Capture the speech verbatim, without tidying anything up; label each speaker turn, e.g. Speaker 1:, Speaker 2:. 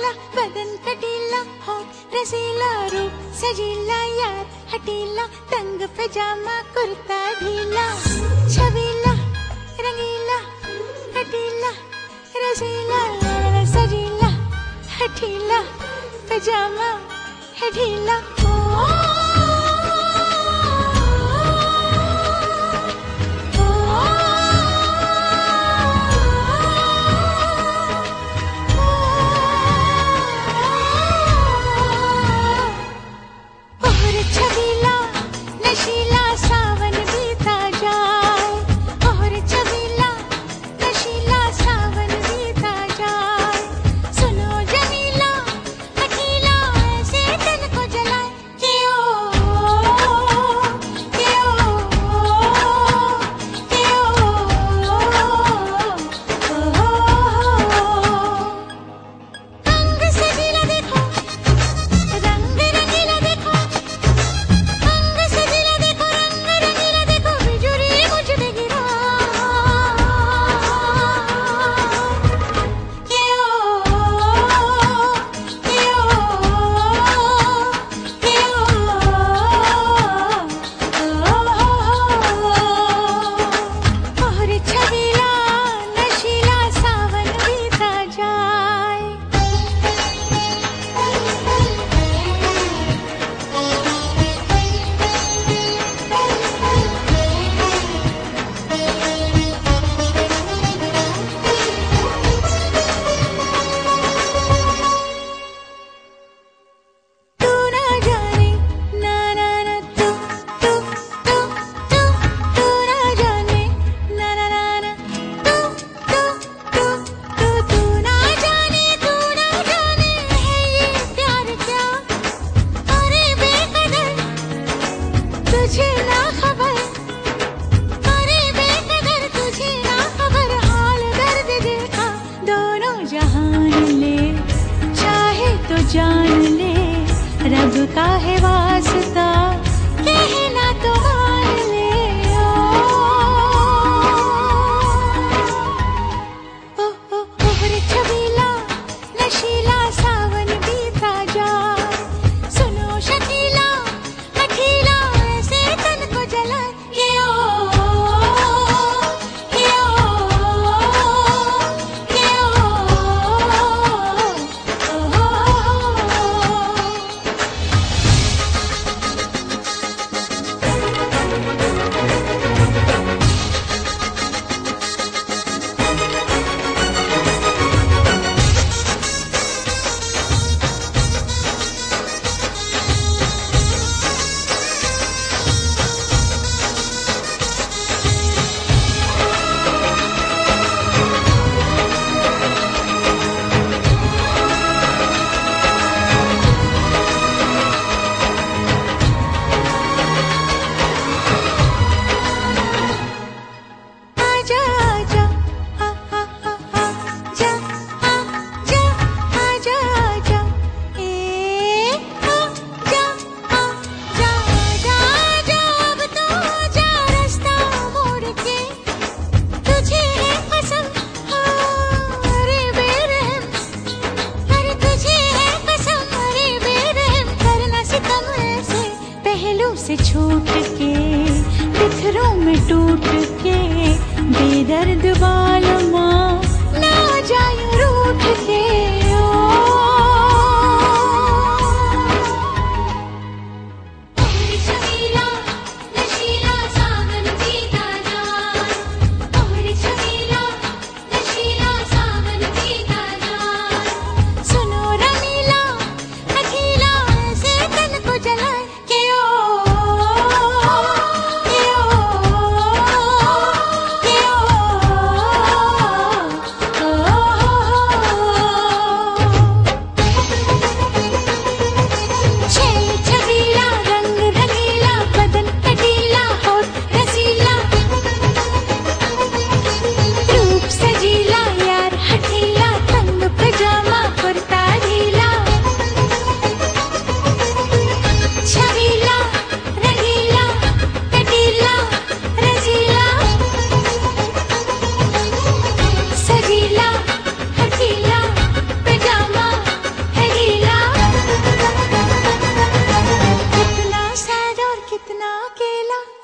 Speaker 1: रसीला बदन कटीला हो रसीला रूप सजीला यार हटीला तंग पैजामा कुर्ता ढीला छबीला रंगीला हटीला रसीला सजीला हटीला पैजामा है ढीला जान ले रब का है वास्ता कहना तो मान ले ओ ओ ओ रे छबीला नशीला सावन बीता जा सुनो शकीला हकीला ऐसे तन को जला ये ओ ये ओ ये ओ से छूट के बिखरों में टूट के बेदर्द बालमा ना जाए रूठ के ओ शकीला नशीला सावन बीता जा ओ शकीला नशीला सावन बीता जा सुनो रमीला हकीला ऐसे तन को जलाए इतना अकेला